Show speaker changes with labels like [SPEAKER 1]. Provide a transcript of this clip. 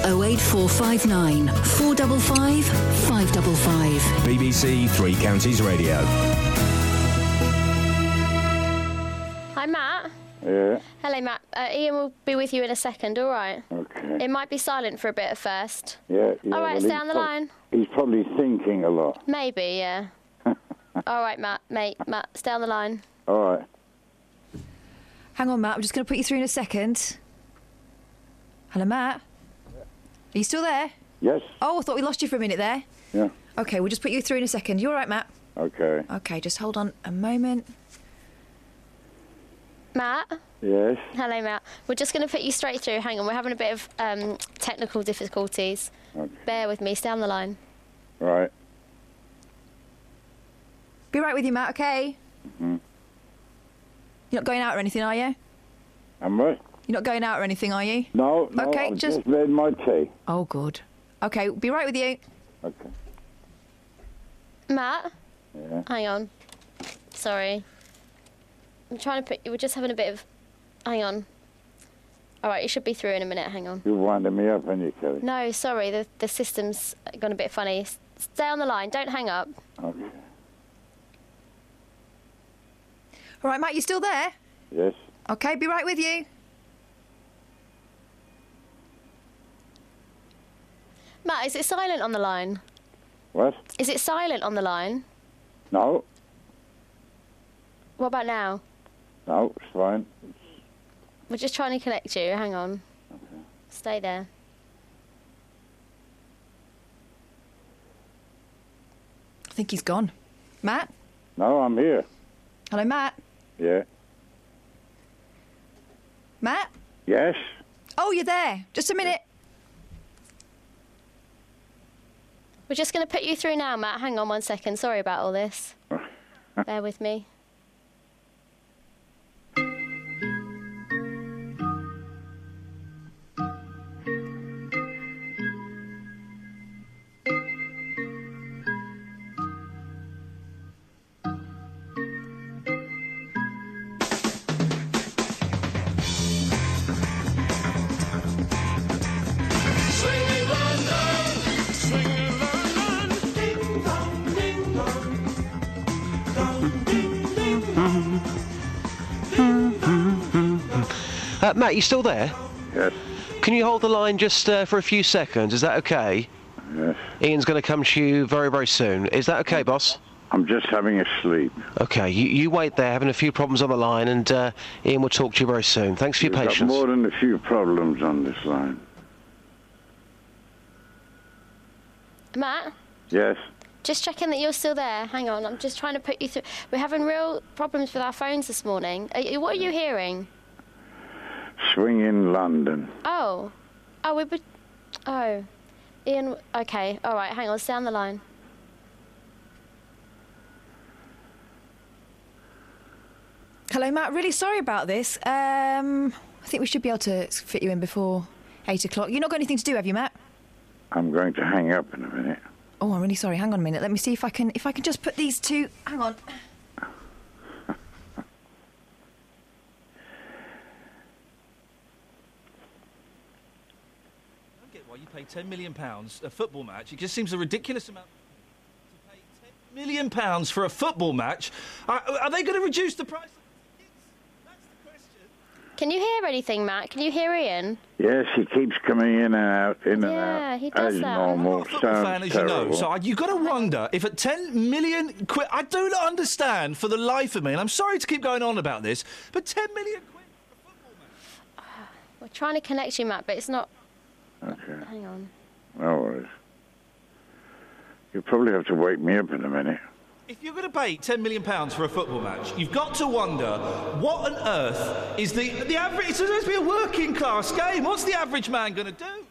[SPEAKER 1] 08459 455 555.
[SPEAKER 2] BBC Three Counties Radio.
[SPEAKER 3] Hi, Matt.
[SPEAKER 4] Yeah.
[SPEAKER 3] Hello, Matt. Ian will be with you in a second, all right?
[SPEAKER 4] Okay.
[SPEAKER 3] It might be silent for a bit at first.
[SPEAKER 4] Yeah.
[SPEAKER 3] All right,
[SPEAKER 4] well,
[SPEAKER 3] stay on the line.
[SPEAKER 4] He's probably thinking a lot.
[SPEAKER 3] Maybe, yeah. All right, Matt, stay on the line.
[SPEAKER 4] All right.
[SPEAKER 5] Hang on, Matt. I'm just going to put you through in a second. Hello, Matt. Are you still there?
[SPEAKER 4] Yes.
[SPEAKER 5] Oh, I thought we lost you for a minute there.
[SPEAKER 4] Yeah.
[SPEAKER 5] OK, we'll just put you through in a second. You all right, Matt?
[SPEAKER 4] Okay.
[SPEAKER 5] OK, just hold on a moment.
[SPEAKER 3] Matt?
[SPEAKER 4] Yes.
[SPEAKER 3] Hello, Matt. We're just going to put you straight through. Hang on, we're having a bit of technical difficulties.
[SPEAKER 4] Okay.
[SPEAKER 3] Bear with me. Stay on the line.
[SPEAKER 4] Right.
[SPEAKER 5] Be right with you, Matt, OK?
[SPEAKER 4] Mm-hmm.
[SPEAKER 5] You're not going out or anything, are you?
[SPEAKER 4] Am I?
[SPEAKER 5] You're not going out or anything, are you?
[SPEAKER 4] No,
[SPEAKER 5] Okay,
[SPEAKER 4] I've
[SPEAKER 5] just
[SPEAKER 4] made my tea.
[SPEAKER 5] Oh, good. OK, be right with you.
[SPEAKER 4] Okay.
[SPEAKER 3] Matt?
[SPEAKER 4] Yeah.
[SPEAKER 3] Hang on. Sorry. I'm trying to put... We're just having a bit of... Hang on. All right, you should be through in a minute. Hang on.
[SPEAKER 4] You're winding me up, aren't you, Kelly?
[SPEAKER 3] No, sorry. The system's gone a bit funny. Stay on the line. Don't hang up.
[SPEAKER 4] Okay.
[SPEAKER 5] All right, Matt, you still there?
[SPEAKER 4] Yes.
[SPEAKER 5] OK, be right with you.
[SPEAKER 3] Matt, is it silent on the line?
[SPEAKER 4] What?
[SPEAKER 3] Is it silent on the line?
[SPEAKER 4] No.
[SPEAKER 3] What about now?
[SPEAKER 4] No, it's fine.
[SPEAKER 3] We're just trying to connect you. Hang on.
[SPEAKER 4] Okay.
[SPEAKER 3] Stay there.
[SPEAKER 5] I think he's gone. Matt?
[SPEAKER 4] No, I'm here.
[SPEAKER 5] Hello, Matt?
[SPEAKER 4] Yeah.
[SPEAKER 5] Matt?
[SPEAKER 4] Yes.
[SPEAKER 5] Oh, you're there. Just a minute.
[SPEAKER 3] We're just going to put you through now, Matt. Hang on 1 second. Sorry about all this. Bear with me.
[SPEAKER 6] Matt, you still there?
[SPEAKER 4] Yes.
[SPEAKER 6] Can you hold the line just for a few seconds? Is that okay?
[SPEAKER 4] Yes.
[SPEAKER 6] Ian's going to come to you very, very soon. Is that okay, boss?
[SPEAKER 4] I'm just having a sleep.
[SPEAKER 6] Okay, you wait there, having a few problems on the line, and Ian will talk to you very soon. Thanks for your
[SPEAKER 4] We've got
[SPEAKER 6] patience.
[SPEAKER 4] more than a few problems on this line.
[SPEAKER 3] Matt?
[SPEAKER 4] Yes.
[SPEAKER 3] Just checking that you're still there. Hang on. I'm just trying to put you through. We're having real problems with our phones this morning. What are you hearing?
[SPEAKER 4] Swing in London.
[SPEAKER 3] Oh. Oh, we would... Oh. Ian... OK. All right. Hang on. Stay on the line.
[SPEAKER 5] Hello, Matt. Really sorry about this. I think we should be able to fit you in before 8 o'clock. You've not got anything to do, have you, Matt?
[SPEAKER 4] I'm going to hang up in a minute.
[SPEAKER 5] Oh, I'm really sorry. Hang on a minute. Let me see if I can just put these two... Hang on.
[SPEAKER 7] Why you pay £10 million a football match? It just seems a ridiculous amount to pay £10 million for a football match. Are they going to reduce the price of tickets? That's the question.
[SPEAKER 3] Can you hear anything, Matt? Can you hear Ian?
[SPEAKER 4] Yes, he keeps coming in and out,
[SPEAKER 3] Yeah, he does
[SPEAKER 4] as
[SPEAKER 3] that.
[SPEAKER 4] normal.
[SPEAKER 7] I'm not a football fan, as you know, so you've got to wonder if at 10 million quid... I do not understand for the life of me, and I'm sorry to keep going on about this, but 10 million quid for a football match?
[SPEAKER 3] We're trying to connect you, Matt, but it's not...
[SPEAKER 4] Okay.
[SPEAKER 3] Hang on.
[SPEAKER 4] No worries. You'll probably have to wake me up in a minute.
[SPEAKER 7] If you're going to pay £10 million for a football match, you've got to wonder what on earth is the average... It's supposed to be a working class game. What's the average man going to do?